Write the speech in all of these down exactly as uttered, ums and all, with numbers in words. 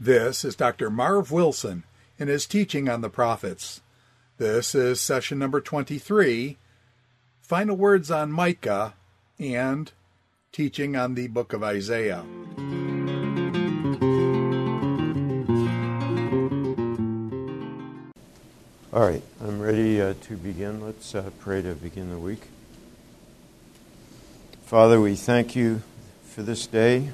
This is Doctor Marv Wilson in his teaching on the prophets. This is session number twenty-three, Final Words on Micah, and Teaching on the Book of Isaiah. All right, I'm ready uh, to begin. Let's uh, pray to begin the week. Father, we thank you for this day.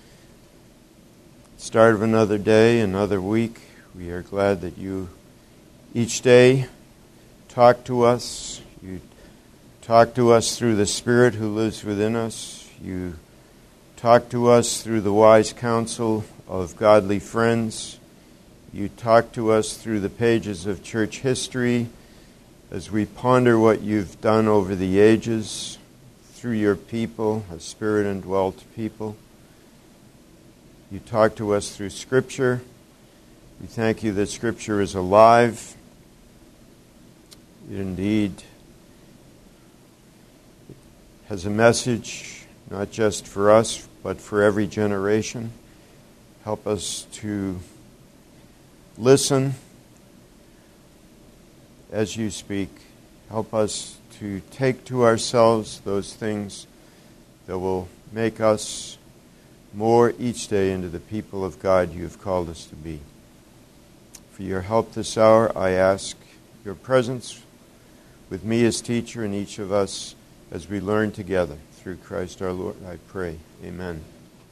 Start of another day, another week. We are glad that you each day talk to us. You talk to us through the Spirit who lives within us. You talk to us through the wise counsel of godly friends. You talk to us through the pages of church history as we ponder what you've done over the ages through your people, a Spirit-indwelt people. You talk to us through Scripture. We thank you that Scripture is alive. It indeed has a message, not just for us, but for every generation. Help us to listen as you speak. Help us to take to ourselves those things that will make us more each day into the people of God you have called us to be. For your help this hour, I ask your presence with me as teacher and each of us as we learn together. Through Christ our Lord, I pray. Amen.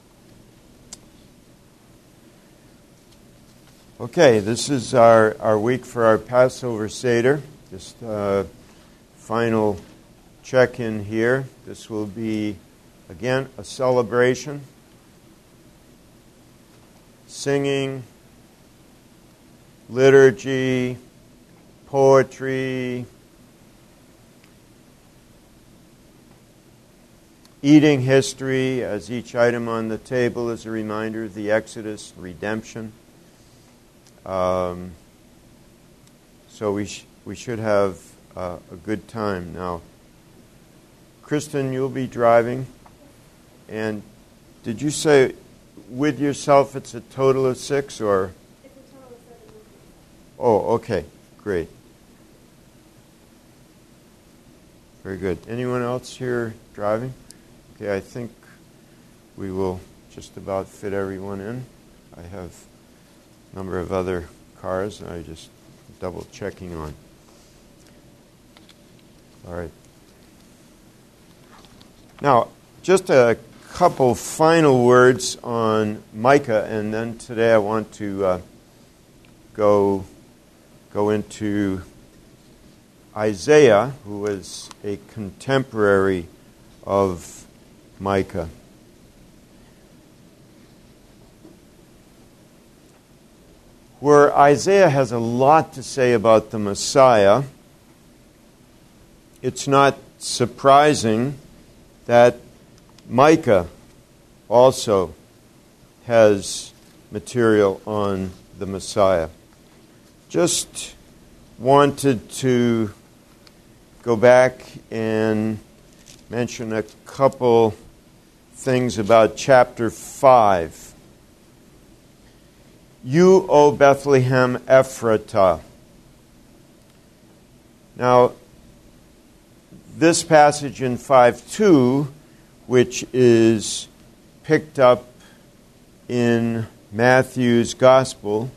Okay, this is our, our week for our Passover Seder. Just uh, final check-in here. This will be, again, a celebration. Singing, liturgy, poetry, eating history, as each item on the table is a reminder of the Exodus, redemption. Um, so we sh- we should have uh, a good time. Now, Kristen, you'll be driving, and did you say with yourself it's a total of six, or? It's a total of seven. Oh, okay, great. Very good. Anyone else here driving? Okay, I think we will just about fit everyone in. I have a number of other cars that I just double checking on. All right. Now, just a couple final words on Micah, and then today I want to uh, go go into Isaiah, who was a contemporary of Micah. Where Isaiah has a lot to say about the Messiah, it's not surprising that Micah also has material on the Messiah. Just wanted to go back and mention a couple things about chapter five. You, O Bethlehem Ephratah. Now, this passage in five two, which is picked up in Matthew's Gospel,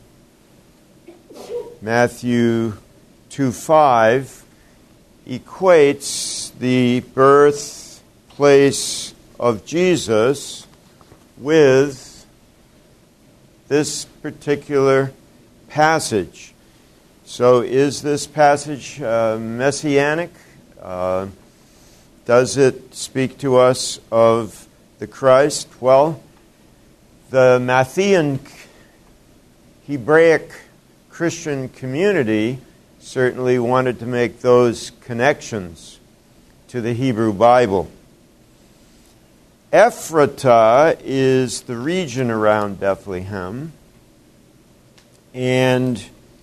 Matthew two five, equates the birthplace of Jesus with this particular passage. So is this passage uh, messianic? Uh, does it speak to us of the Christ? Well, the Matthean Hebraic Christian community certainly wanted to make those connections to the Hebrew Bible. Ephratah is the region around Bethlehem, and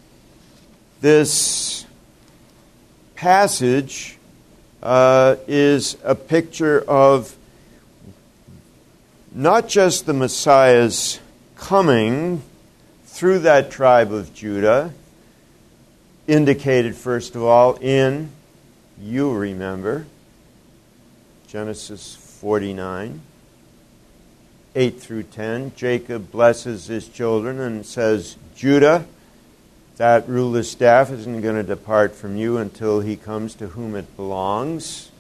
this passage uh, is a picture of not just the Messiah's coming, through that tribe of Judah, indicated, first of all, in, you remember, Genesis forty-nine, eight through ten. Jacob blesses his children and says, Judah, that ruler's staff isn't going to depart from you until he comes to whom it belongs.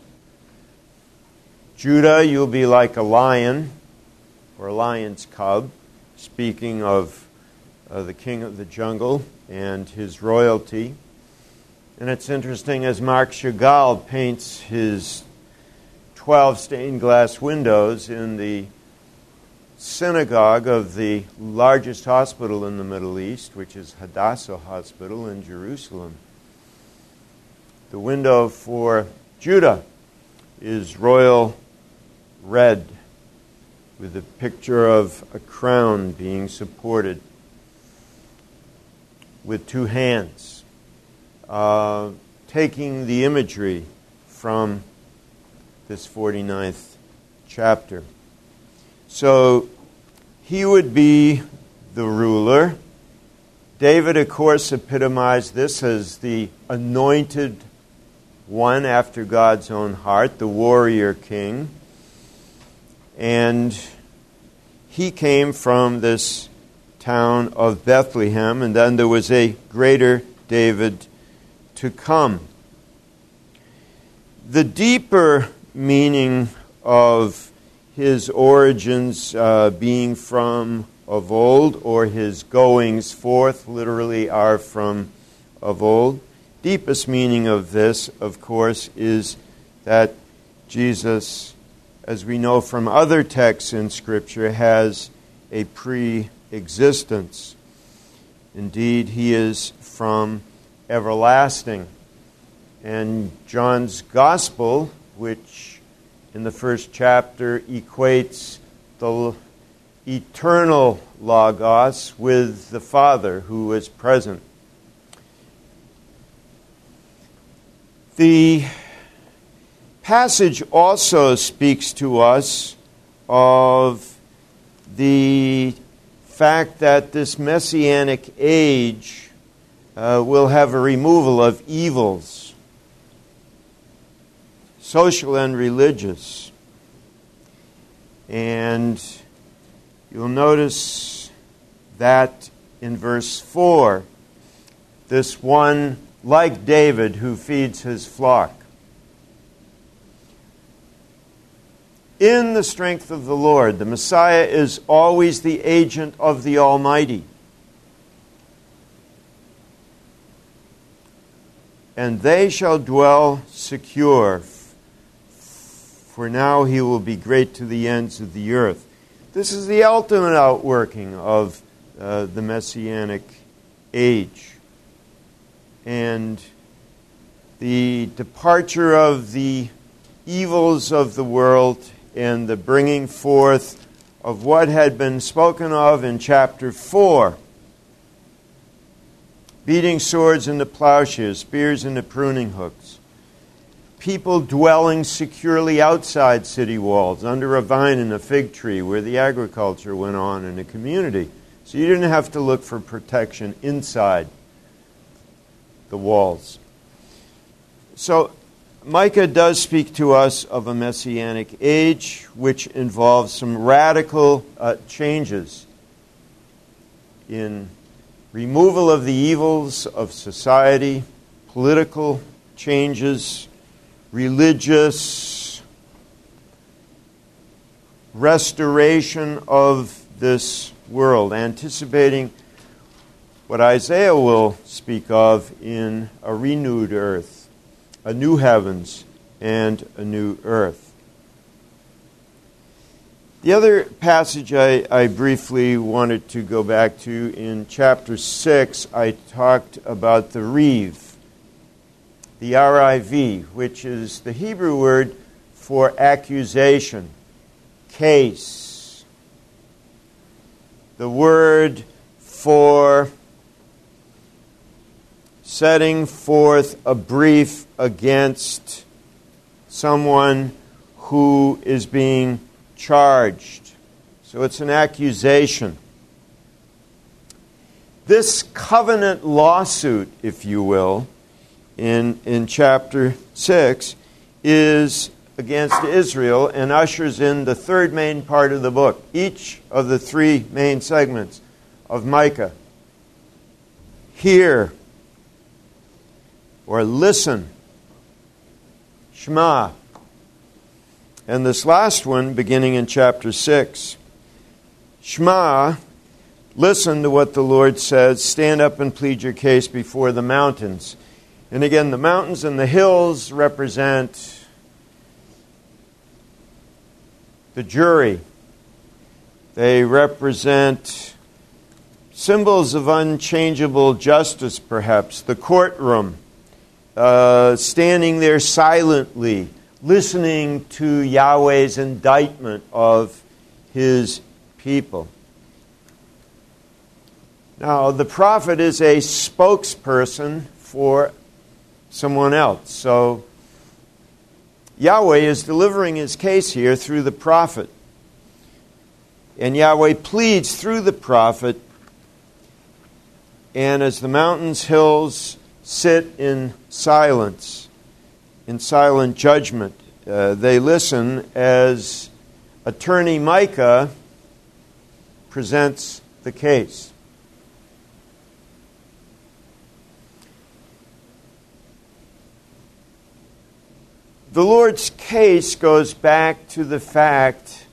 Judah, you'll be like a lion, or a lion's cub, speaking of uh, the king of the jungle and his royalty. And it's interesting, as Marc Chagall paints his twelve stained glass windows in the synagogue of the largest hospital in the Middle East, which is Hadassah Hospital in Jerusalem. The window for Judah is royal red, with a picture of a crown being supported with two hands, uh, taking the imagery from this forty-ninth chapter. So he would be the ruler. David, of course, epitomized this as the anointed one after God's own heart, the warrior king. And he came from this town of Bethlehem, and then there was a greater David to come. The deeper meaning of his origins uh, being from of old, or his goings forth literally are from of old. Deepest meaning of this, of course, is that Jesus, as we know from other texts in Scripture, has a pre-existence. Indeed, he is from everlasting. And John's Gospel, which in the first chapter equates the eternal Logos with the Father who is present. The passage also speaks to us of the fact that this Messianic age uh, will have a removal of evils, social and religious. And you'll notice that in verse four, this one, like David, who feeds his flock. In the strength of the Lord, the Messiah is always the agent of the Almighty. And they shall dwell secure, for now he will be great to the ends of the earth. This is the ultimate outworking of uh, the Messianic age. And the departure of the evils of the world and the bringing forth of what had been spoken of in chapter four. Beating swords into plowshares, spears into pruning hooks. People dwelling securely outside city walls, under a vine and a fig tree, where the agriculture went on in a community. So you didn't have to look for protection inside the walls. So Micah does speak to us of a Messianic age, which involves some radical uh, changes in removal of the evils of society, political changes, religious restoration of this world, anticipating what Isaiah will speak of in a renewed earth, a new heavens and a new earth. The other passage I, I briefly wanted to go back to, in chapter six, I talked about the Riv, the R I V, which is the Hebrew word for accusation, case. The word for setting forth a brief against someone who is being charged. So it's an accusation. this covenant lawsuit, if you will, in, in chapter six, is against Israel and ushers in the third main part of the book, each of the three main segments of Micah. Hear, or listen, Shema. And this last one, beginning in chapter six, Shema, listen to what the Lord says, stand up and plead your case before the mountains. And again, the mountains and the hills represent the jury. They represent symbols of unchangeable justice, perhaps. The courtroom, uh, standing there silently, listening to Yahweh's indictment of His people. Now, the prophet is a spokesperson for someone else. So, Yahweh is delivering His case here through the prophet. And Yahweh pleads through the prophet. And as the mountains, hills sit in silence, in silent judgment, uh, they listen as attorney Micah presents the case. The Lord's case goes back to the fact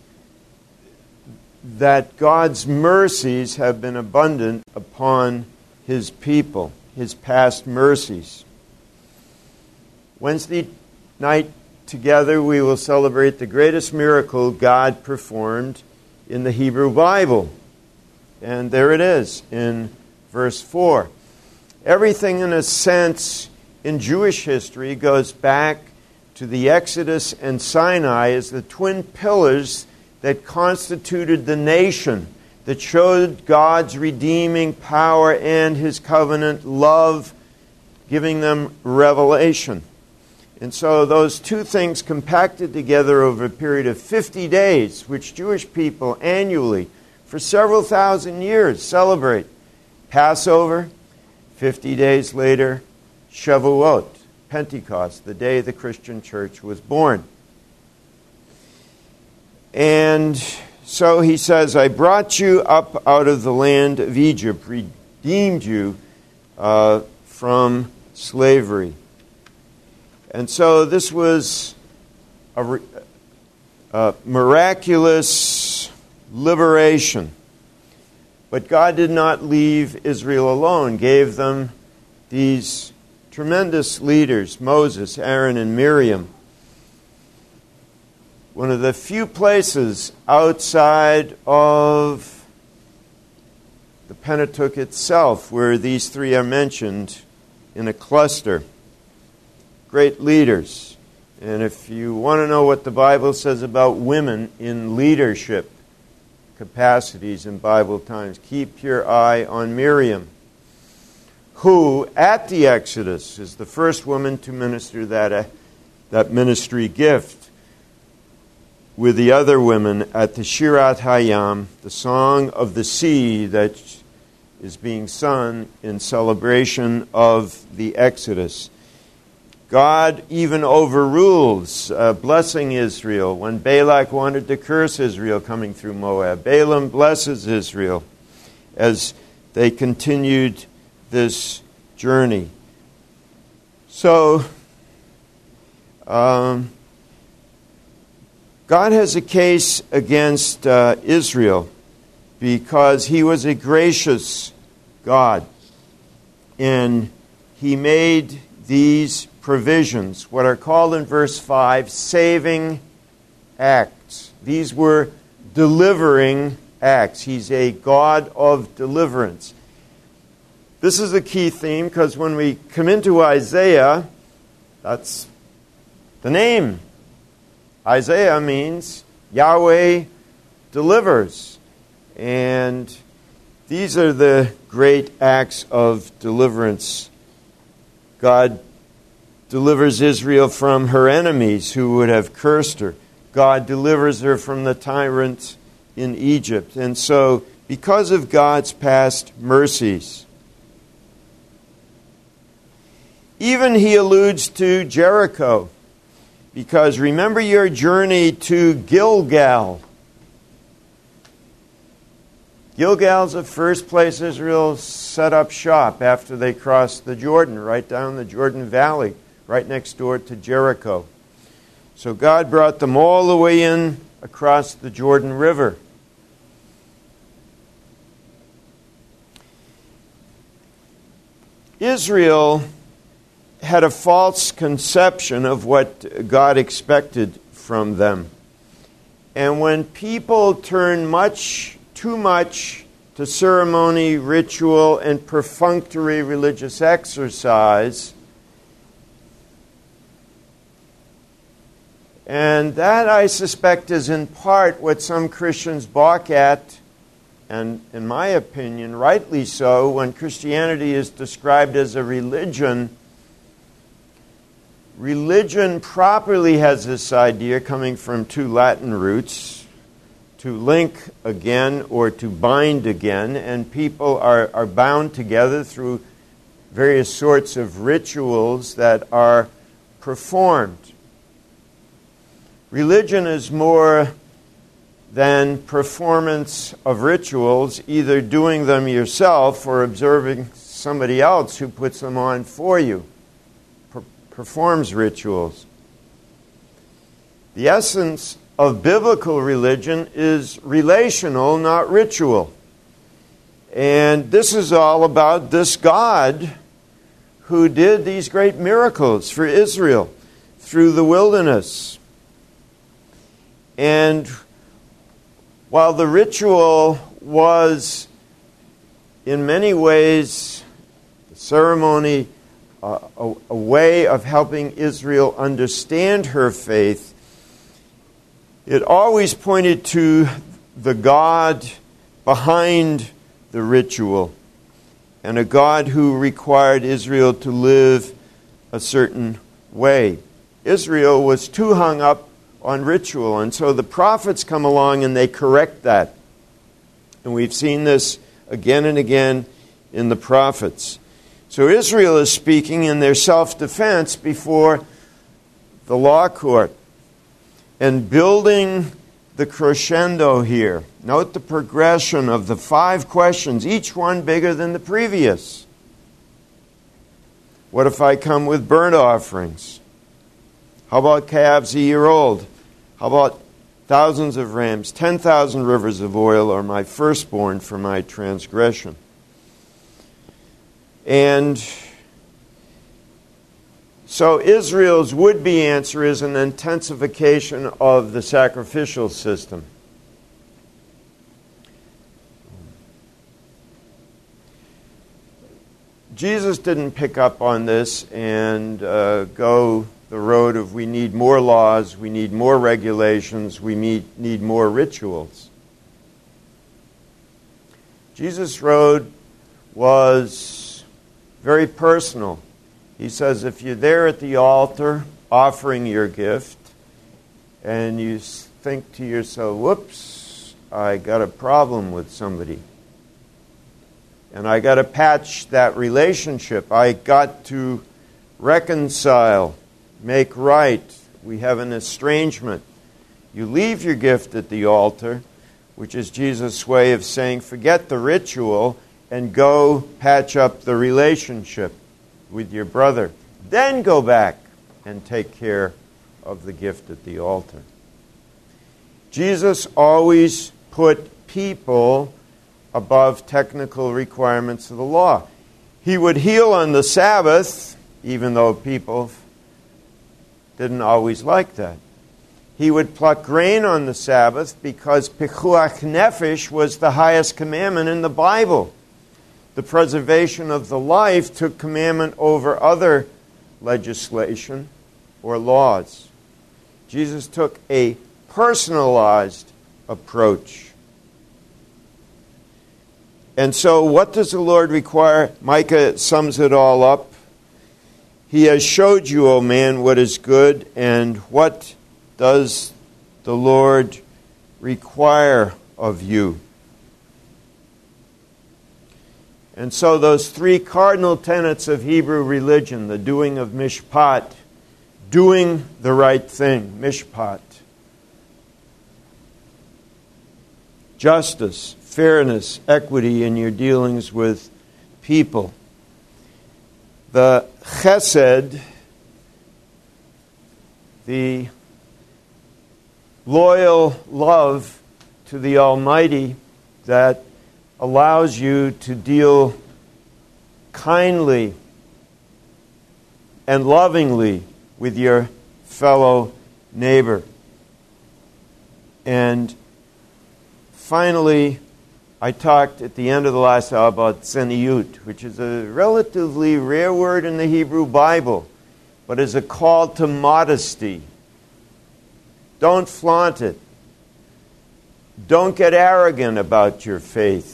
that God's mercies have been abundant upon His people, His past mercies. Wednesday night together we will celebrate the greatest miracle God performed in the Hebrew Bible. And there it is in verse four. Everything in a sense in Jewish history goes back to the Exodus and Sinai as the twin pillars that constituted the nation, that showed God's redeeming power and His covenant love, giving them revelation. And so those two things compacted together over a period of fifty days, which Jewish people annually, for several thousand years, celebrate. Passover, fifty days later, Shavuot, Pentecost, the day the Christian church was born. And so he says, I brought you up out of the land of Egypt, redeemed you uh, from slavery. And so this was a, a miraculous liberation. But God did not leave Israel alone, gave them these tremendous leaders, Moses, Aaron, and Miriam. One of the few places outside of the Pentateuch itself where these three are mentioned in a cluster. Great leaders. And if you want to know what the Bible says about women in leadership capacities in Bible times, keep your eye on Miriam, who, at the Exodus, is the first woman to minister that, uh, that ministry gift with the other women at the Shirat Hayam, the song of the sea that is being sung in celebration of the Exodus. God even overrules uh, blessing Israel when Balak wanted to curse Israel coming through Moab. Balaam blesses Israel as they continued this journey. So, um, God has a case against uh, Israel because He was a gracious God. And He made these provisions, what are called in verse five, saving acts. These were delivering acts. He's a God of deliverance. This is a key theme because when we come into Isaiah, that's the name. Isaiah means Yahweh delivers. And these are the great acts of deliverance. God delivers Israel from her enemies who would have cursed her. God delivers her from the tyrant in Egypt. And so, because of God's past mercies, Even he alludes to Jericho, because remember your journey to Gilgal. Gilgal's the first place Israel set up shop after they crossed the Jordan, right down the Jordan Valley, right next door to Jericho. So God brought them all the way in across the Jordan River. Israel had a false conception of what God expected from them. And when people turn much, too much to ceremony, ritual, and perfunctory religious exercise, and that, I suspect, is in part what some Christians balk at, and in my opinion, rightly so, when Christianity is described as a religion. Religion properly has this idea, coming from two Latin roots, to link again or to bind again, and people are, are bound together through various sorts of rituals that are performed. Religion is more than performance of rituals, either doing them yourself or observing somebody else who puts them on for you, per- performs rituals. The essence of biblical religion is relational, not ritual. And this is all about this God who did these great miracles for Israel through the wilderness. And while the ritual was in many ways the ceremony, uh, a, a way of helping Israel understand her faith, it always pointed to the God behind the ritual, and a God who required Israel to live a certain way. Israel was too hung up on ritual, and so the prophets come along and they correct that. And we've seen this again and again in the prophets. So Israel is speaking in their self-defense before the law court and building the crescendo here. Note the progression of the five questions, each one bigger than the previous. What if I come with burnt offerings? How about calves a year old? How about thousands of rams, ten thousand rivers of oil, or my firstborn for my transgression? And so Israel's would-be answer is an intensification of the sacrificial system. Jesus didn't pick up on this and uh, go the road of we need more laws, we need more regulations, we need, need more rituals. Jesus' road was very personal. He says if you're there at the altar offering your gift and you think to yourself, whoops, I got a problem with somebody, and I got to patch that relationship, I got to reconcile, make right, we have an estrangement. You leave your gift at the altar, which is Jesus' way of saying forget the ritual and go patch up the relationship with your brother. Then go back and take care of the gift at the altar. Jesus always put people above technical requirements of the law. He would heal on the Sabbath, even though people didn't always like that. He would pluck grain on the Sabbath because Pikuach Nefesh was the highest commandment in the Bible. The preservation of the life took commandment over other legislation or laws. Jesus took a personalized approach. And so what does the Lord require? Micah sums it all up. He has showed you, O man, what is good, and what does the Lord require of you? And so those three cardinal tenets of Hebrew religion, the doing of mishpat, doing the right thing, mishpat, justice, fairness, equity in your dealings with people. The chesed, the loyal love to the Almighty that allows you to deal kindly and lovingly with your fellow neighbor. And finally, I talked at the end of the last hour about tzeniut, which is a relatively rare word in the Hebrew Bible, but is a call to modesty. Don't flaunt it. Don't get arrogant about your faith.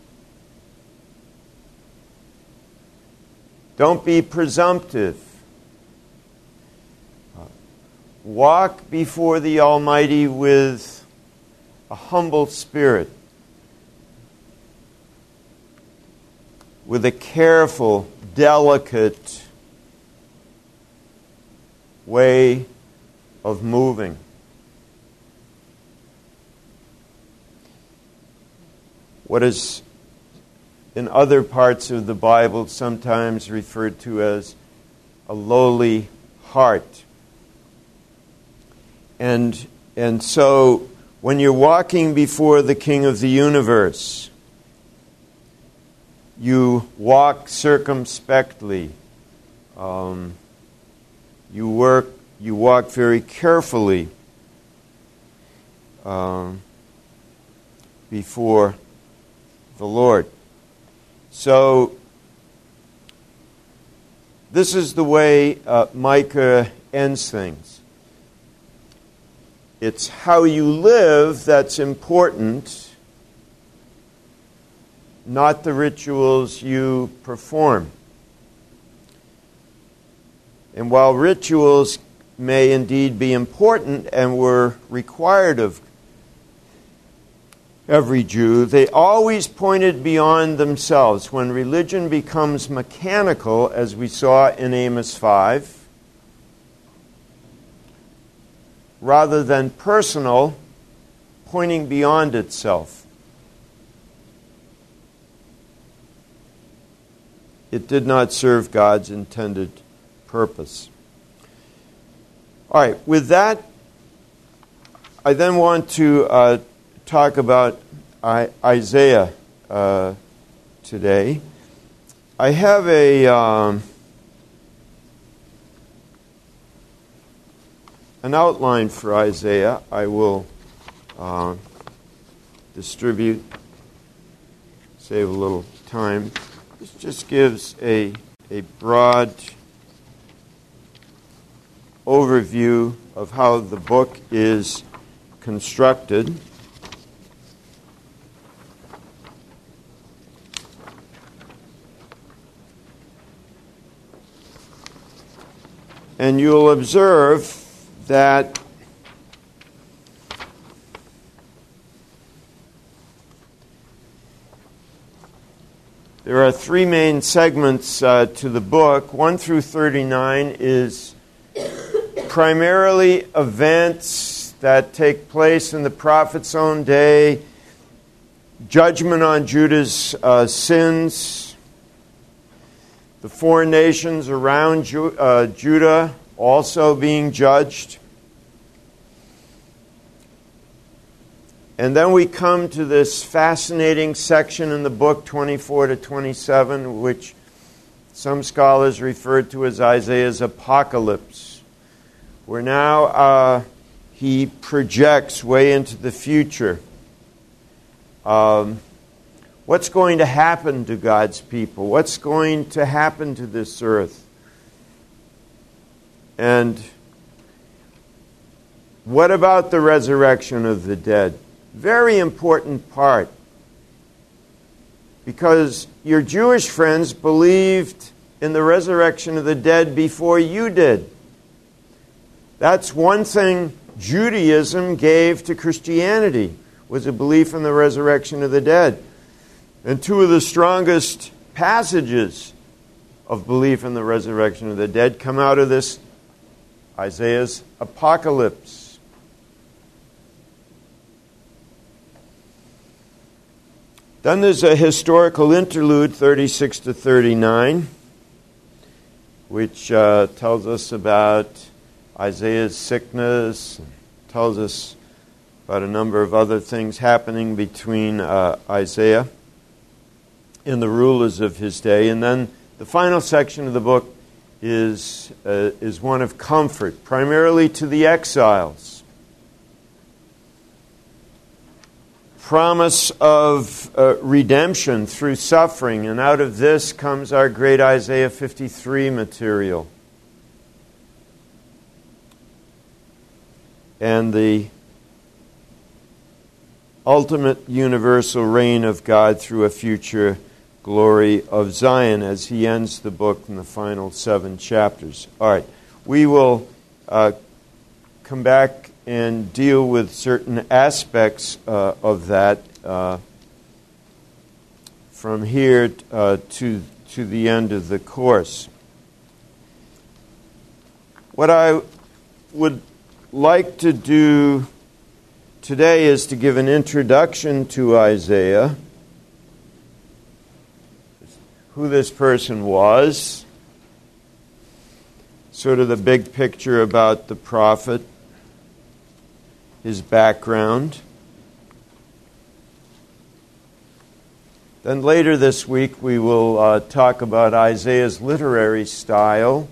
Don't be presumptive. Walk before the Almighty with a humble spirit, with a careful, delicate way of moving. What is in other parts of the Bible sometimes referred to as a lowly heart. And, and so when you're walking before the King of the universe, you walk circumspectly. Um, you work. You walk very carefully um, before the Lord. So this is the way uh, Micah ends things. It's how you live that's important, not the rituals you perform. And while rituals may indeed be important and were required of every Jew, they always pointed beyond themselves. When religion becomes mechanical, as we saw in Amos five, rather than personal, pointing beyond itself, it did not serve God's intended purpose. All right, with that, I then want to uh, talk about I- Isaiah uh, today. I have a um, an outline for Isaiah. I will uh, distribute, save a little time. This just gives a a broad overview of how the book is constructed. And you'll observe that there are three main segments uh, to the book. one through thirty-nine is primarily events that take place in the prophet's own day, judgment on Judah's uh, sins, the foreign nations around Ju- uh, Judah also being judged. And then we come to this fascinating section in the book, twenty-four to twenty-seven, which some scholars refer to as Isaiah's apocalypse, where now uh, he projects way into the future. Um, what's going to happen to God's people? What's going to happen to this earth? And what about the resurrection of the dead? Very important part. Because your Jewish friends believed in the resurrection of the dead before you did. That's one thing Judaism gave to Christianity, was a belief in the resurrection of the dead. And two of the strongest passages of belief in the resurrection of the dead come out of this Isaiah's apocalypse. Then there's a historical interlude, thirty-six to thirty-nine, which uh, tells us about Isaiah's sickness, tells us about a number of other things happening between uh, Isaiah and the rulers of his day. And then the final section of the book is, uh, is one of comfort, primarily to the exiles. Promise of uh, redemption through suffering, and out of this comes our great Isaiah fifty-three material. And the ultimate universal reign of God through a future glory of Zion, as he ends the book in the final seven chapters. All right, we will uh, come back and deal with certain aspects uh, of that uh, from here uh, to to the end of the course. What I would like to do today is to give an introduction to Isaiah, who this person was, sort of the big picture about the prophet, his background. Then later this week we will uh, talk about Isaiah's literary style.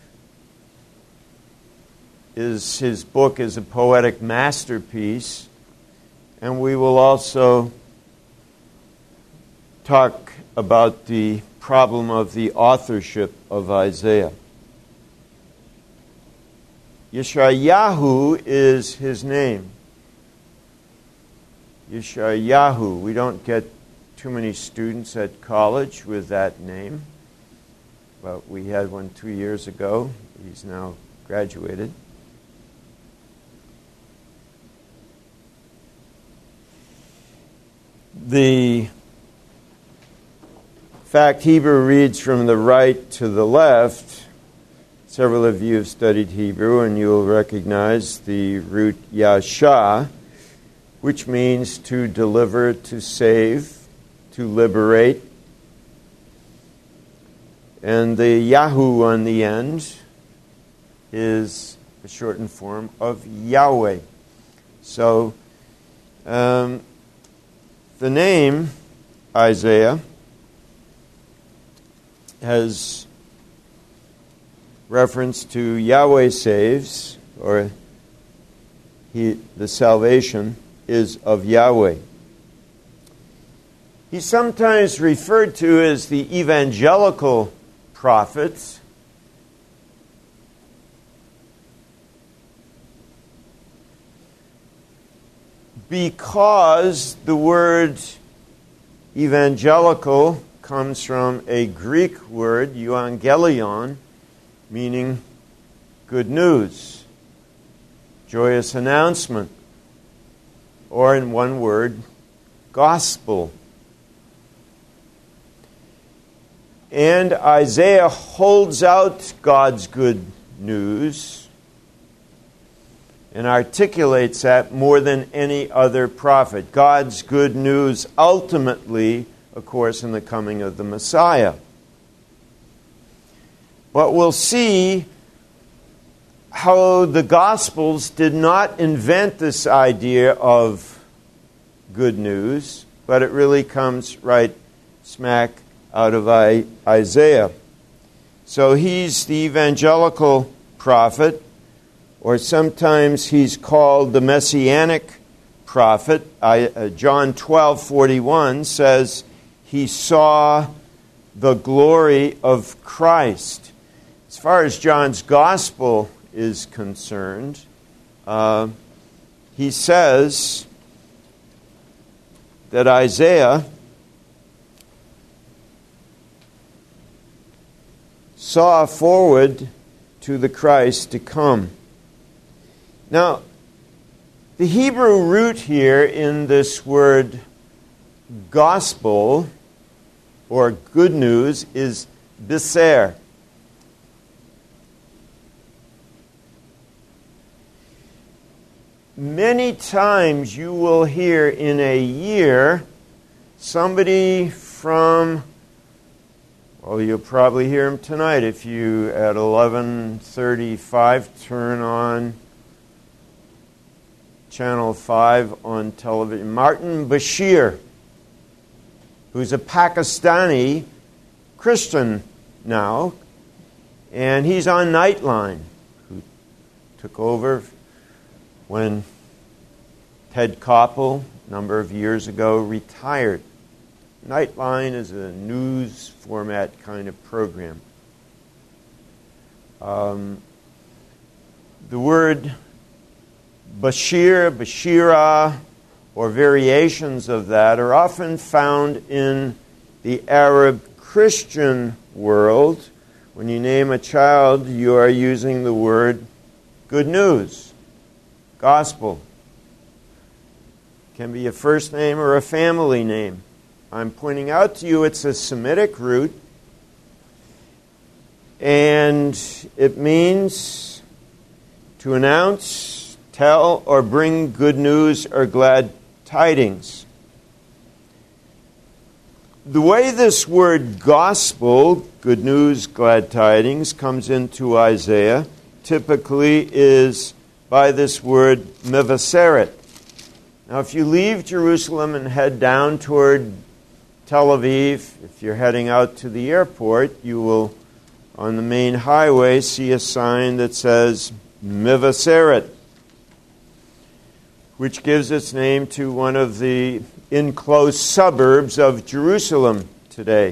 His, his book is a poetic masterpiece, and we will also talk about the problem of the authorship of Isaiah. Yeshayahu is his name. Yeshayahu. We don't get too many students at college with that name, but we had one two years ago. He's now graduated. The fact Hebrew reads from the right to the left. Several of you have studied Hebrew, and you will recognize the root yasha, which means to deliver, to save, to liberate. And the Yahu on the end is a shortened form of Yahweh. So, um, the name Isaiah has reference to Yahweh saves, or he, the salvation is of Yahweh. He's sometimes referred to as the evangelical prophet. Because the word evangelical comes from a Greek word, euangelion, meaning good news, joyous announcement, or in one word, gospel. And Isaiah holds out God's good news and articulates that more than any other prophet. God's good news ultimately, of course, in the coming of the Messiah. But we'll see how the Gospels did not invent this idea of good news, but it really comes right smack out of Isaiah. So he's the evangelical prophet, or sometimes he's called the messianic prophet. I, uh, John twelve forty-one says he saw the glory of Christ. As far as John's gospel is concerned, uh, he says that Isaiah saw forward to the Christ to come. Now, the Hebrew root here in this word gospel or good news is biser. Many times you will hear in a year somebody from, well, you'll probably hear him tonight if you at eleven thirty-five turn on Channel five on television. Martin Bashir, who's a Pakistani Christian now, and he's on Nightline, who took over when Ted Koppel, a number of years ago, retired. Nightline is a news format kind of program. Um, the word Bashir, Bashira, or variations of that are often found in the Arab Christian world. When you name a child, you are using the word good news, gospel. Can be a first name or a family name. I'm pointing out to you it's a Semitic root, and it means to announce, tell, or bring good news or glad tidings. The way this word gospel, good news, glad tidings, comes into Isaiah typically is by this word mevaseret. Now, if you leave Jerusalem and head down toward Tel Aviv, if you're heading out to the airport, you will, on the main highway, see a sign that says Mevaseret, which gives its name to one of the enclosed suburbs of Jerusalem today.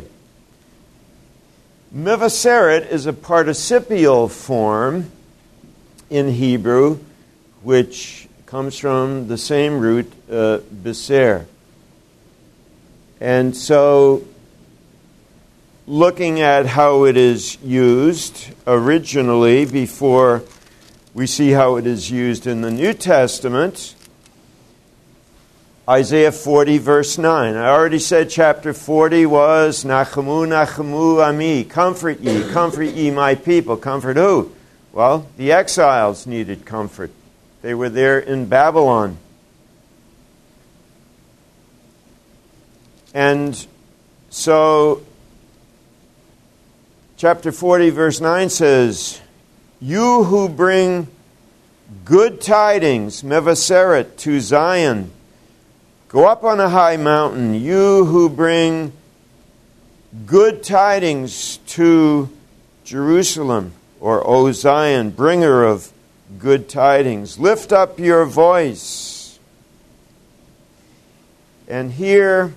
Mevaseret is a participial form in Hebrew, which comes from the same root, uh, biser. And so, looking at how it is used originally before we see how it is used in the New Testament, Isaiah forty, verse nine. I already said chapter forty was Nachamu, Nachamu, Ami. Comfort ye, comfort ye, my people. Comfort who? Well, the exiles needed comfort. They were there in Babylon. And so, chapter forty, verse nine says, you who bring good tidings, Mevaseret, to Zion, go up on a high mountain, you who bring good tidings to Jerusalem, or O Zion, bringer of good tidings. Lift up your voice. And here,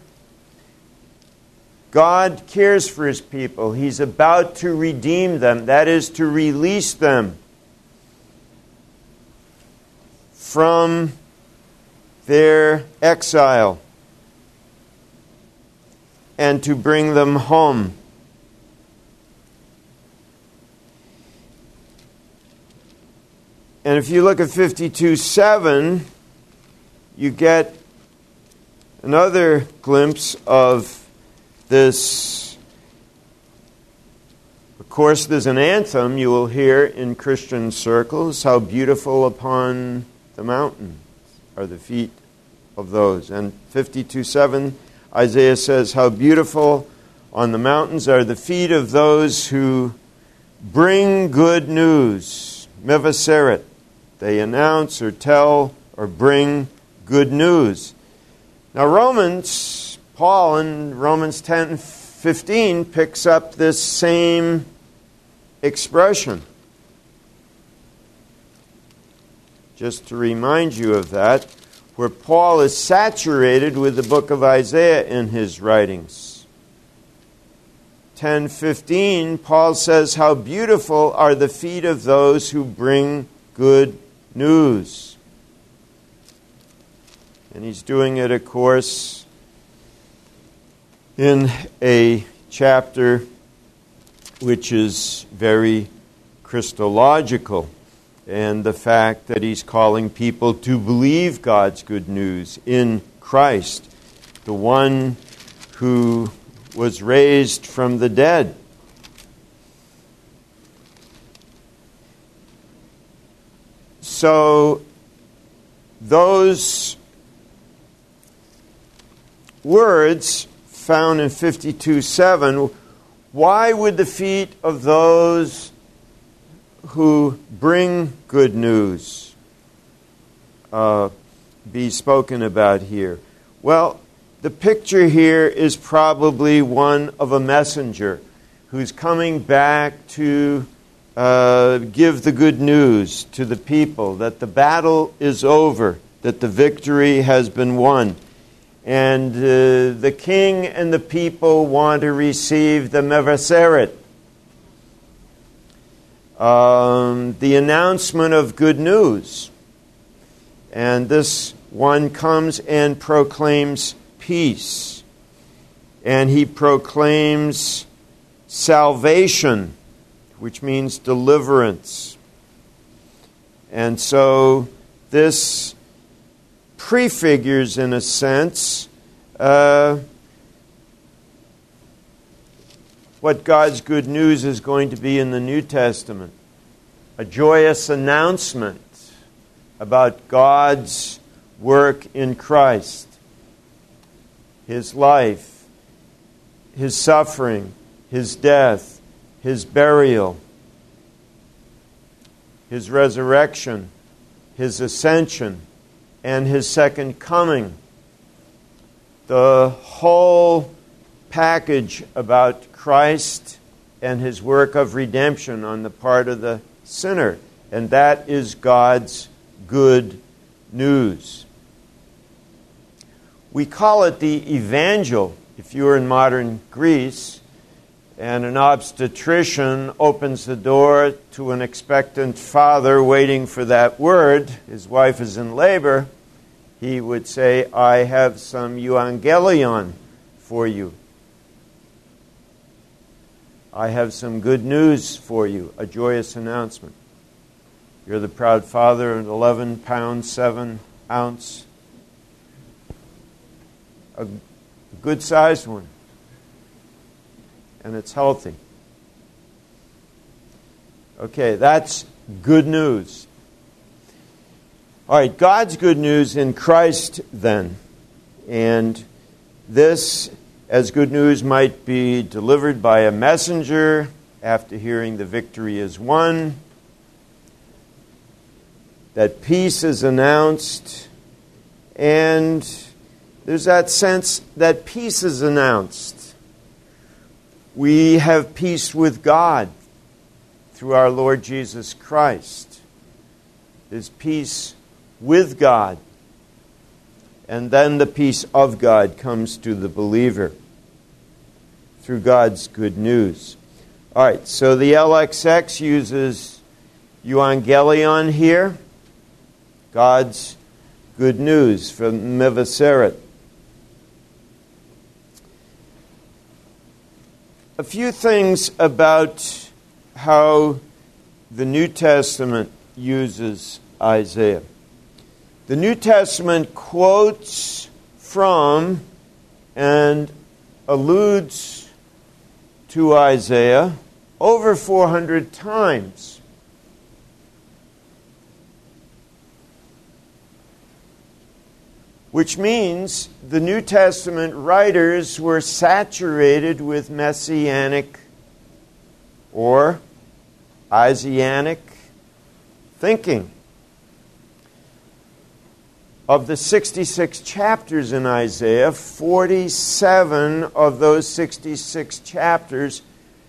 God cares for His people. He's about to redeem them, that is, to release them from their exile and to bring them home. And if you look at fifty-two seven, you get another glimpse of this. Of course, there's an anthem you will hear in Christian circles, how beautiful upon the mountain are the feet of those. And fifty-two seven, Isaiah says, how beautiful on the mountains are the feet of those who bring good news. Mevaseret. They announce or tell or bring good news. Now Romans, Paul in Romans ten fifteen picks up this same expression. Just to remind you of that, where Paul is saturated with the book of Isaiah in his writings. ten fifteen, Paul says, how beautiful are the feet of those who bring good news. And he's doing it, of course, in a chapter which is very Christological, and the fact that he's calling people to believe God's good news in Christ, the one who was raised from the dead. So those words found in fifty-two seven, why would the feet of those who bring good news uh, be spoken about here? Well, the picture here is probably one of a messenger who's coming back to uh, give the good news to the people that the battle is over, that the victory has been won. And uh, the king and the people want to receive the Mevaseret, um, the announcement of good news. And this one comes and proclaims peace. And he proclaims salvation, which means deliverance. And so this prefigures, in a sense, uh, what God's good news is going to be in the New Testament. A joyous announcement about God's work in Christ, His life, His suffering, His death, His burial, His resurrection, His ascension, and His second coming. The whole package about Christ and His work of redemption on the part of the sinner. And that is God's good news. We call it the Evangel. If you were in modern Greece and an obstetrician opens the door to an expectant father waiting for that word, his wife is in labor, he would say, I have some euangelion for you. I have some good news for you, a joyous announcement. You're the proud father of an eleven pound, seven ounce, a good sized one. And it's healthy. Okay, that's good news. All right, God's good news in Christ then. And this, as good news, might be delivered by a messenger after hearing the victory is won, that peace is announced, and there's that sense that peace is announced. We have peace with God through our Lord Jesus Christ. There's peace with God. And then the peace of God comes to the believer through God's good news. All right, so the L X X uses euangelion here, God's good news from Mevaseret. A few things about how the New Testament uses Isaiah. The New Testament quotes from and alludes to Isaiah over four hundred times. Which means the New Testament writers were saturated with messianic or Isaianic thinking. Of the sixty-six chapters in Isaiah, forty-seven of those sixty-six chapters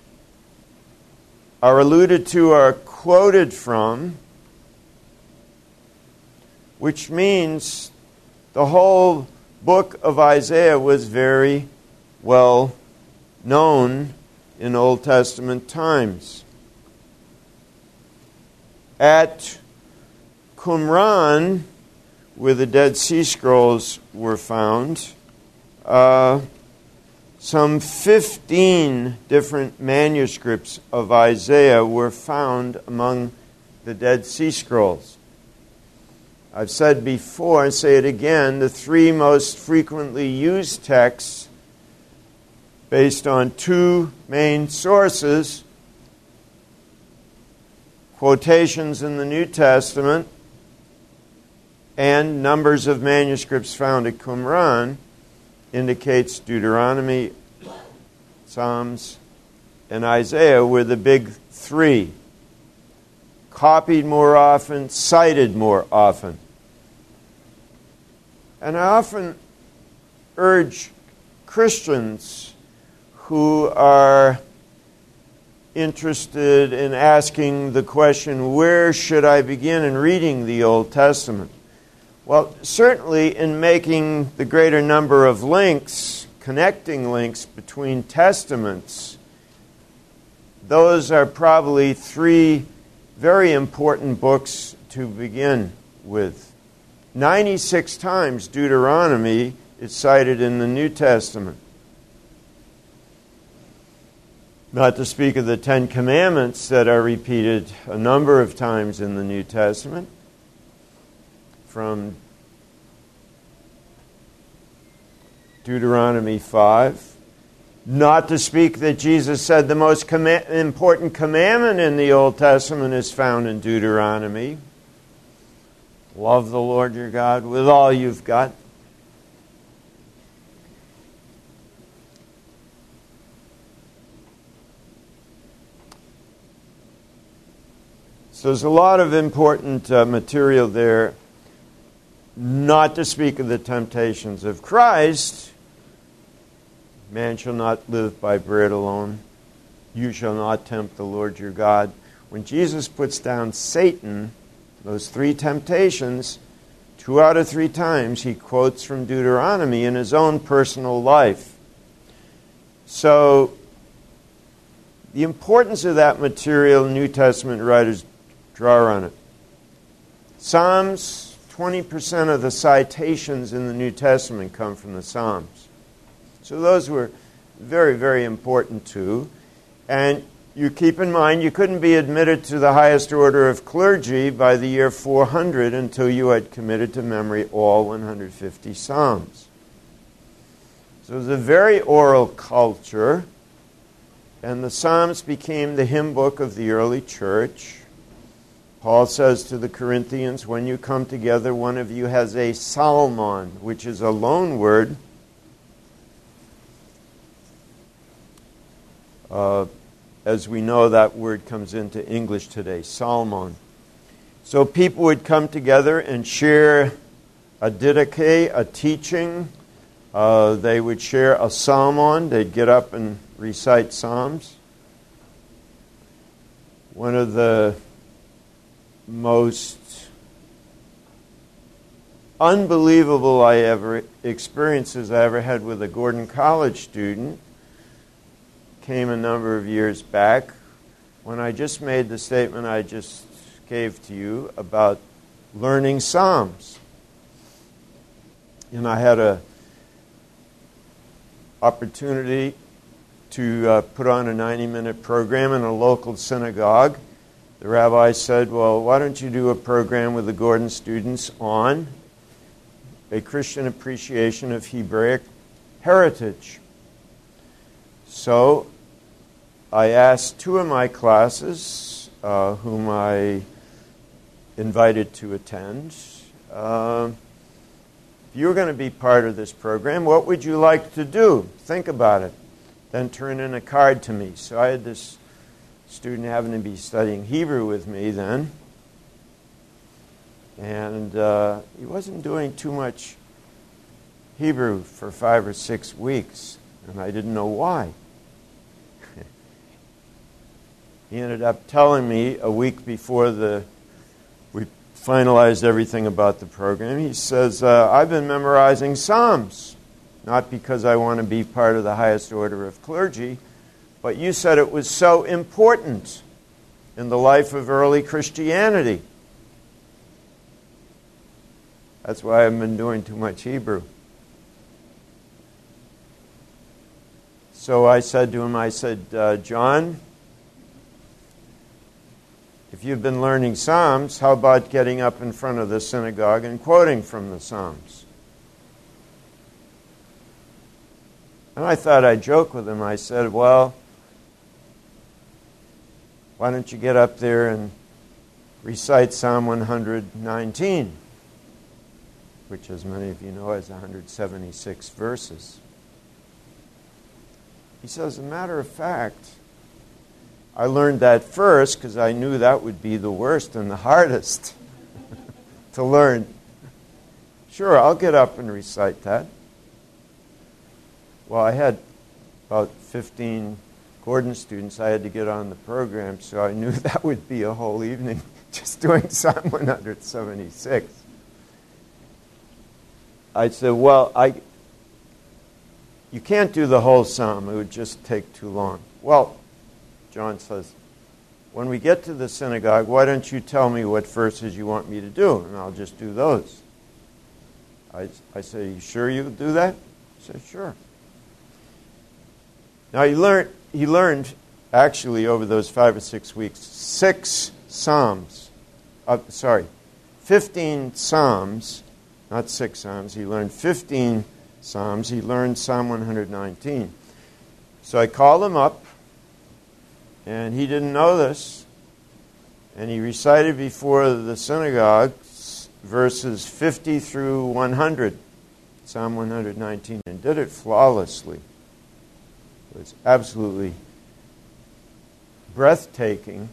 are alluded to or quoted from, which means the whole book of Isaiah was very well known in Old Testament times. At Qumran, where the Dead Sea Scrolls were found, uh, some fifteen different manuscripts of Isaiah were found among the Dead Sea Scrolls. I've said before, and say it again, the three most frequently used texts based on two main sources: quotations in the New Testament and numbers of manuscripts found at Qumran, indicates Deuteronomy, Psalms, and Isaiah were the big three. Copied more often, cited more often. And I often urge Christians who are interested in asking the question, where should I begin in reading the Old Testament? Well, certainly in making the greater number of links, connecting links between testaments, those are probably three very important books to begin with. ninety-six times Deuteronomy is cited in the New Testament. Not to speak of the Ten Commandments that are repeated a number of times in the New Testament. From Deuteronomy five. Not to speak that Jesus said the most com- important commandment in the Old Testament is found in Deuteronomy. Love the Lord your God with all you've got. So there's a lot of important uh, material there, not to speak of the temptations of Christ. Man shall not live by bread alone. You shall not tempt the Lord your God. When Jesus puts down Satan, those three temptations, two out of three times he quotes from Deuteronomy in his own personal life. So the importance of that material, New Testament writers draw on it. Psalms, twenty percent of the citations in the New Testament come from the Psalms. So those were very, very important too. And you keep in mind, you couldn't be admitted to the highest order of clergy by the year four hundred until you had committed to memory all one hundred fifty Psalms. So it was a very oral culture, and the Psalms became the hymn book of the early church. Paul says to the Corinthians, when you come together, one of you has a psalmon, which is a loan word. Uh, as we know, that word comes into English today, psalmon. So people would come together and share a didache, a teaching. Uh, they would share a psalmon. They'd get up and recite psalms. One of the most unbelievable I ever experiences I ever had with a Gordon College student came a number of years back when I just made the statement I just gave to you about learning Psalms. And I had a opportunity to uh, put on a ninety-minute program in a local synagogue. The rabbi said, well, why don't you do a program with the Gordon students on a Christian appreciation of Hebraic heritage? So I asked two of my classes, uh, whom I invited to attend, uh, if you were going to be part of this program, what would you like to do? Think about it. Then turn in a card to me. So I had this student having to be studying Hebrew with me then. And uh, he wasn't doing too much Hebrew for five or six weeks. And I didn't know why. He ended up telling me a week before the we finalized everything about the program. He says, uh, I've been memorizing Psalms, not because I want to be part of the highest order of clergy, but you said it was so important in the life of early Christianity. That's why I've been doing too much Hebrew. So I said to him, I said, uh, John, if you've been learning Psalms, how about getting up in front of the synagogue and quoting from the Psalms? And I thought I'd joke with him. I said, well, why don't you get up there and recite Psalm one hundred nineteen, which, as many of you know, has one hundred seventy-six verses. He says, as a matter of fact, I learned that first because I knew that would be the worst and the hardest to learn. Sure, I'll get up and recite that. Well, I had about fifteen Gordon students I had to get on the program, so I knew that would be a whole evening just doing Psalm one hundred seventy-six. I said, well, I, you can't do the whole psalm. It would just take too long. Well, John says, when we get to the synagogue, why don't you tell me what verses you want me to do, and I'll just do those. I, I said, are you sure you'll do that? He said, sure. Now, he learned, he learned, actually, over those five or six weeks, six psalms. Uh, sorry, fifteen psalms, not six psalms. He learned fifteen psalms. He learned Psalm one hundred nineteen. So I called him up, and he didn't know this, and he recited before the synagogue verses fifty through one hundred, Psalm one hundred nineteen, and did it flawlessly. It was absolutely breathtaking.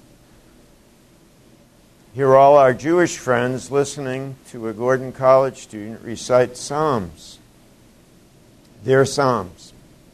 Here are all our Jewish friends listening to a Gordon College student recite Psalms, their Psalms.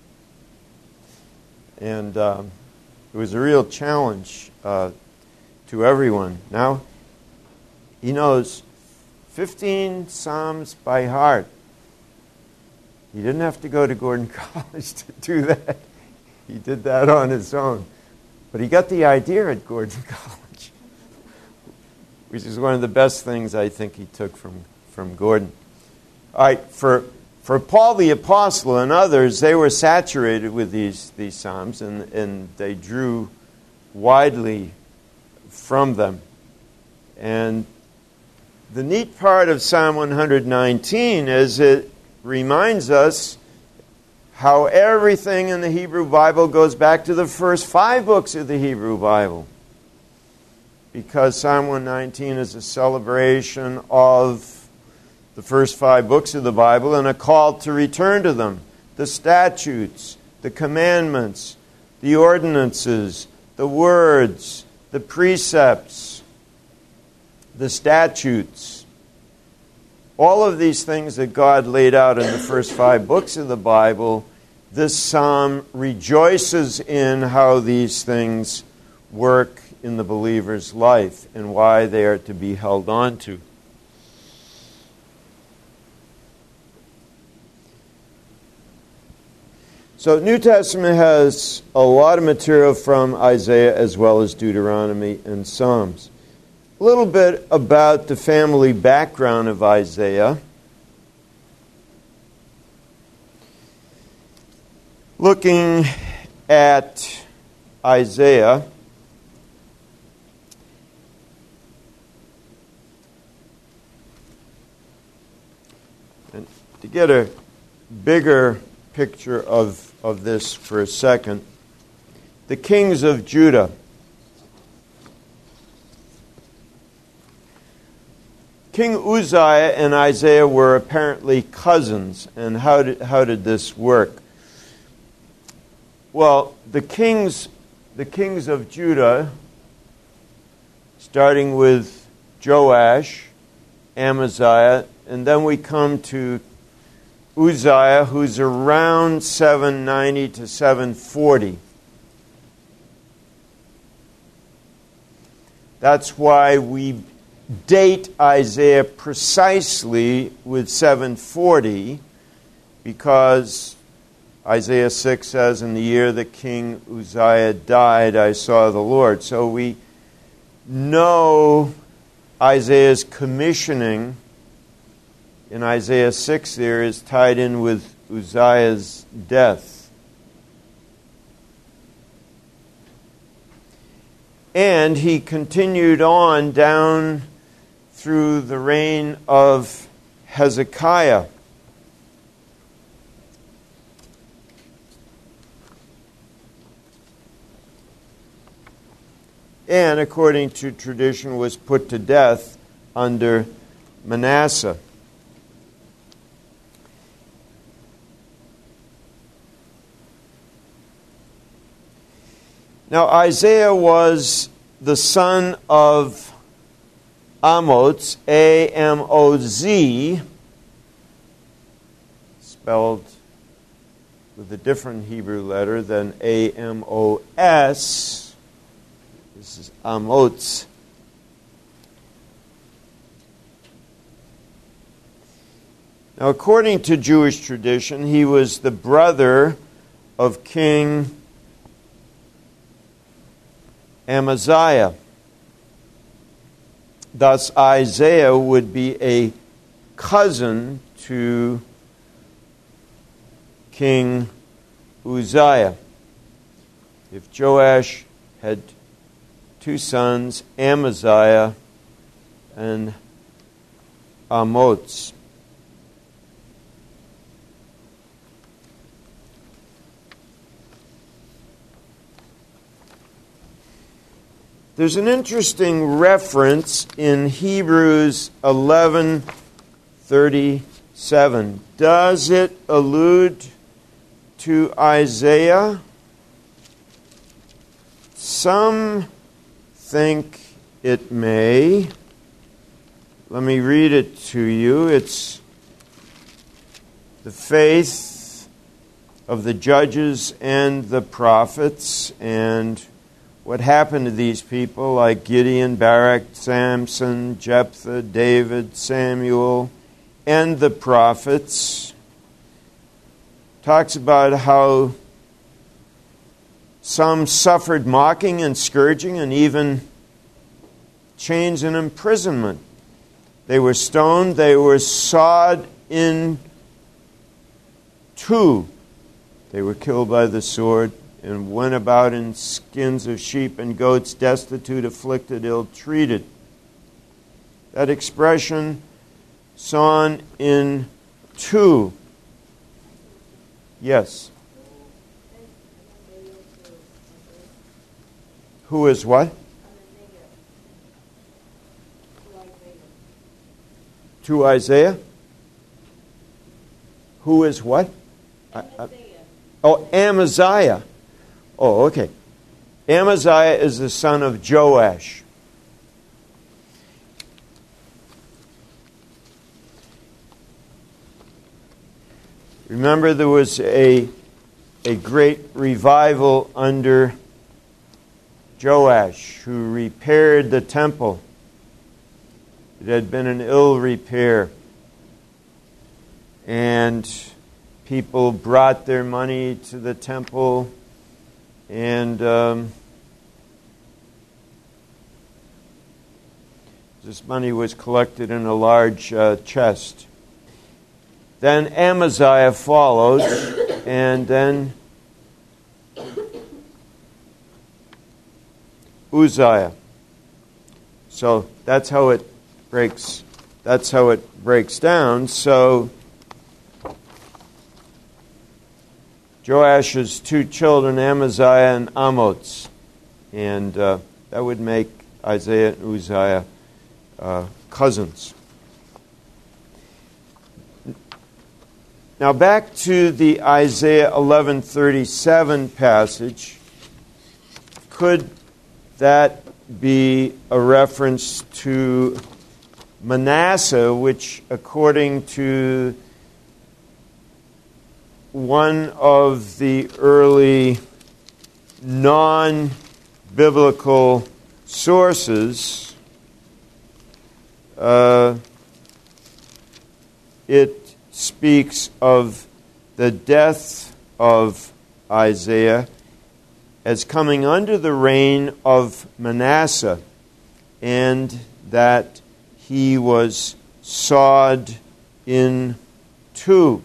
And um, it was a real challenge uh, to everyone. Now, he knows fifteen Psalms by heart. He didn't have to go to Gordon College to do that. He did that on his own. But he got the idea at Gordon College, which is one of the best things I think he took from, from Gordon. All right, for, for Paul the Apostle and others, they were saturated with these, these Psalms, and, and they drew widely from them. And the neat part of Psalm one hundred nineteen is it reminds us how everything in the Hebrew Bible goes back to the first five books of the Hebrew Bible. Because Psalm one nineteen is a celebration of the first five books of the Bible and a call to return to them. The statutes, the commandments, the ordinances, the words, the precepts, the statutes. All of these things that God laid out in the first five books of the Bible, this psalm rejoices in how these things work in the believer's life and why they are to be held on to. So New Testament has a lot of material from Isaiah as well as Deuteronomy and Psalms. A little bit about the family background of Isaiah. Looking at Isaiah, and to get a bigger picture of, of this for a second, the kings of Judah. King Uzziah and Isaiah were apparently cousins. And how did, how did this work? Well, the kings, the kings of Judah, starting with Joash, Amaziah, and then we come to Uzziah, who's around seven ninety to seven forty. That's why we date Isaiah precisely with seven forty, because Isaiah six says, in the year that King Uzziah died, I saw the Lord. So we know Isaiah's commissioning in Isaiah six there is tied in with Uzziah's death. And he continued on down through the reign of Hezekiah. and according to tradition was put to death under Manasseh. Now Isaiah was the son of Amoz, A M O Z, spelled with a different Hebrew letter than A M O S. This is Amoz. Now, according to Jewish tradition, he was the brother of King Amaziah. Thus, Isaiah would be a cousin to King Uzziah. If Joash had two sons, Amaziah and Amoz. There's an interesting reference in Hebrews eleven thirty-seven. Does it allude to Isaiah? Some think it may. Let me read it to you. It's the faith of the judges and the prophets, and what happened to these people like Gideon, Barak, Samson, Jephthah, David, Samuel, and the prophets. Talks about how some suffered mocking and scourging and even chains and imprisonment. They were stoned, they were sawed in two. They were killed by the sword and went about in skins of sheep and goats, destitute, afflicted, ill-treated. That expression, sawn in two. Yes. Who is what? To Isaiah? Who is what? I, I, oh, Amaziah. Oh, okay. Amaziah is the son of Joash. Remember, there was a, a great revival under Joash, who repaired the temple. It had been in ill repair. And people brought their money to the temple, and um, this money was collected in a large uh, chest. Then Amaziah followed, and then Uzziah. So that's how it breaks. That's how it breaks down. So Joash's two children, Amaziah and Amoz, and uh, that would make Isaiah and Uzziah uh, cousins. Now back to the Isaiah eleven thirty-seven passage. Could that be a reference to Manasseh, which, according to one of the early non-biblical sources, uh, it speaks of the death of Isaiah as coming under the reign of Manasseh, and that he was sawed in two.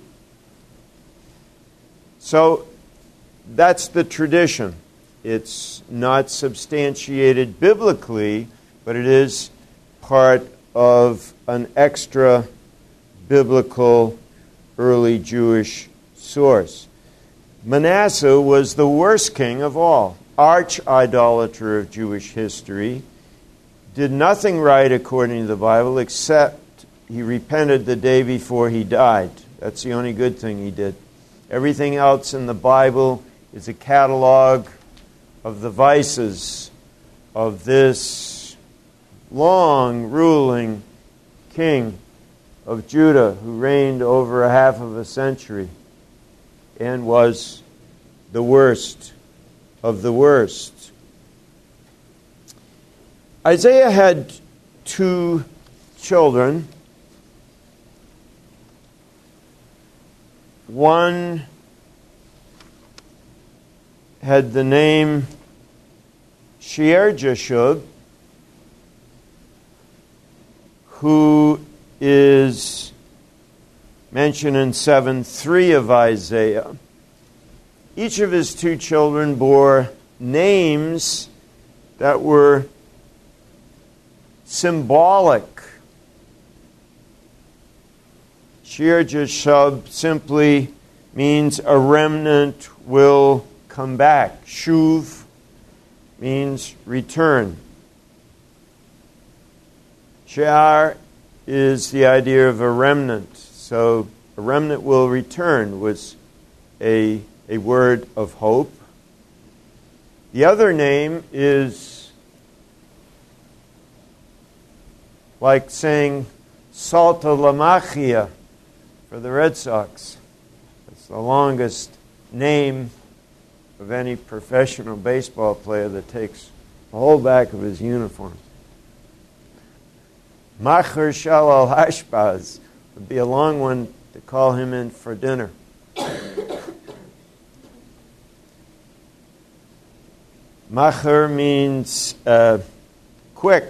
So that's the tradition. It's not substantiated biblically, but it is part of an extra biblical early Jewish source. Manasseh was the worst king of all. arch-idolater of Jewish history, did nothing right according to the Bible except he repented the day before he died. That's the only good thing he did. Everything else in the Bible is a catalog of the vices of this long ruling king of Judah who reigned over a half of a century and was the worst of the worst. Isaiah had two children. One had the name Shear-Jashub, who is mentioned in seven three of Isaiah. Each of his two children bore names that were symbolic. Shear-Jashub simply means a remnant will come back. Shuv means return. Shear is the idea of a remnant. So a remnant will return was a, a word of hope. The other name is like saying Salta Lamachia for the Red Sox. It's the longest name of any professional baseball player that takes the whole back of his uniform. Macher Shalal Hashbaz would be a long one to call him in for dinner. Macher means uh, quick.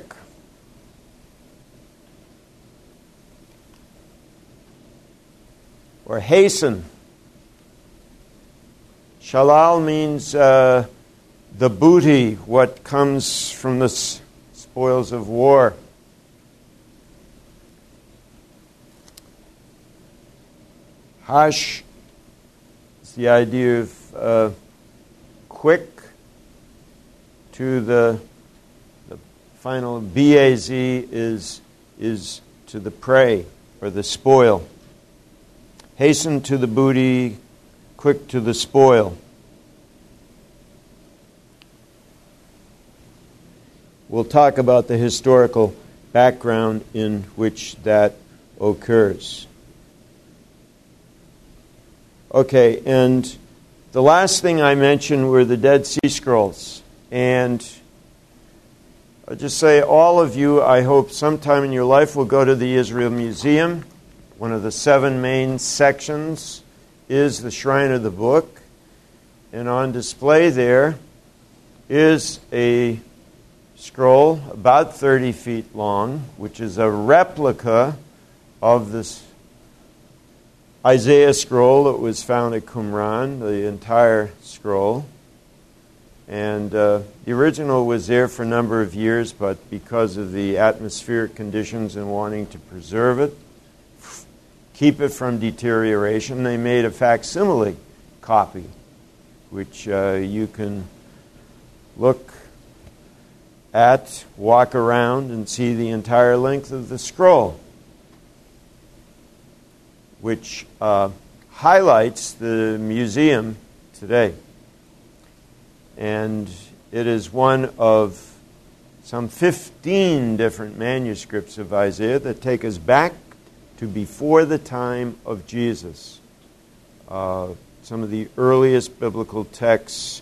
Or hasten. Shalal means uh, the booty, what comes from the s- spoils of war. Hash is the idea of uh, quick. To the, the final B A Z is, is to the prey or the spoil. Hasten to the booty, quick to the spoil. We'll talk about the historical background in which that occurs. Okay, and the last thing I mentioned were the Dead Sea Scrolls. And I'll just say, all of you, I hope sometime in your life will go to the Israel Museum. One of the seven main sections is the Shrine of the Book. And on display there is a scroll about thirty feet long, which is a replica of this Isaiah scroll that was found at Qumran, the entire scroll. And uh, the original was there for a number of years, but because of the atmospheric conditions and wanting to preserve it, keep it from deterioration, they made a facsimile copy, which uh, you can look at, walk around, and see the entire length of the scroll, which uh, highlights the museum today. And it is one of some fifteen different manuscripts of Isaiah that take us back to before the time of Jesus. Uh, some of the earliest biblical texts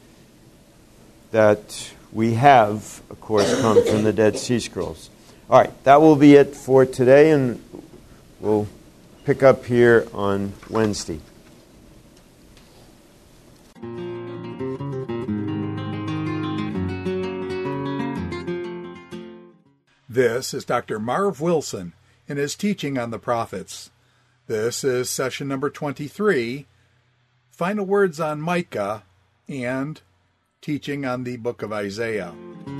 that we have, of course, come from the Dead Sea Scrolls. All right, that will be it for today, and we'll pick up here on Wednesday. This is Doctor Marv Wilson in his teaching on the prophets. This is session number twenty-three, Final Words on Micah, and Teaching on the Book of Isaiah.